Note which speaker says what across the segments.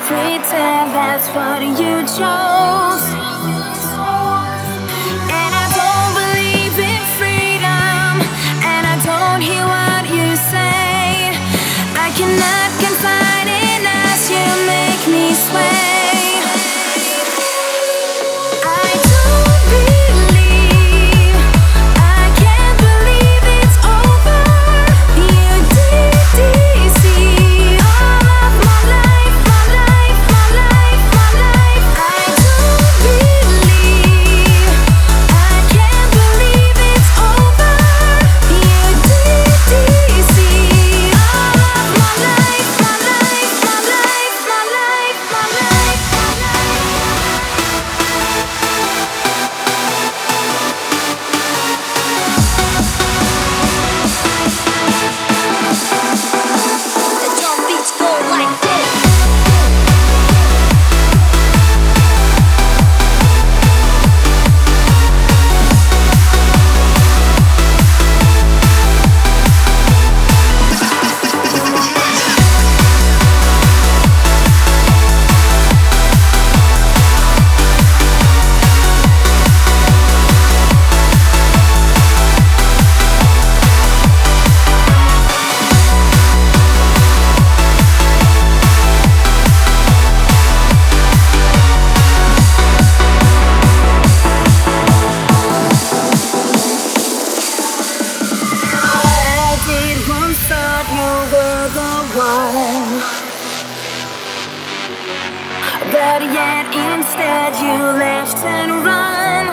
Speaker 1: pretend that's what you chose. And I don't believe in freedom, and I don't hear what you say. I cannot confide in us, you make me sway. But yet instead you left and run.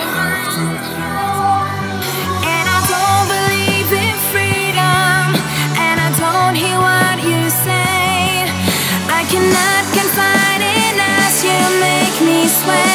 Speaker 1: And I don't believe in freedom, and I don't hear what you say. I cannot confide in us, you make me sway.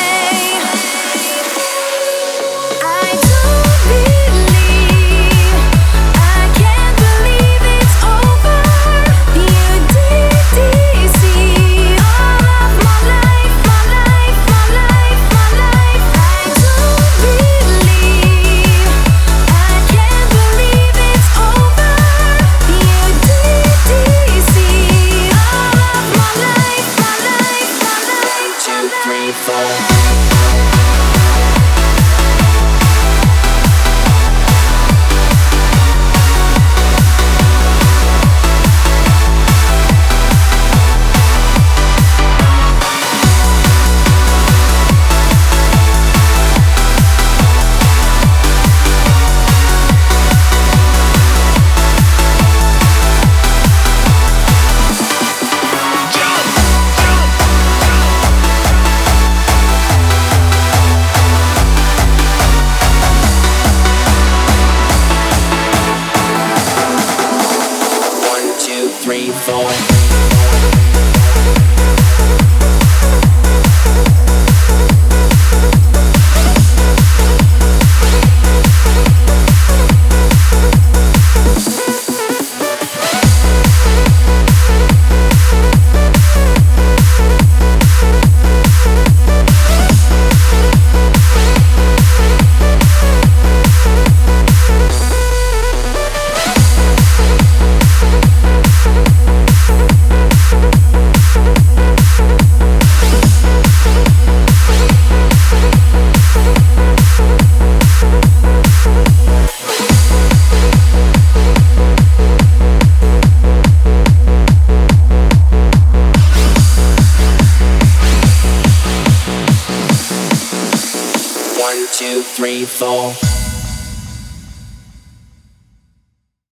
Speaker 2: One, two, three, four.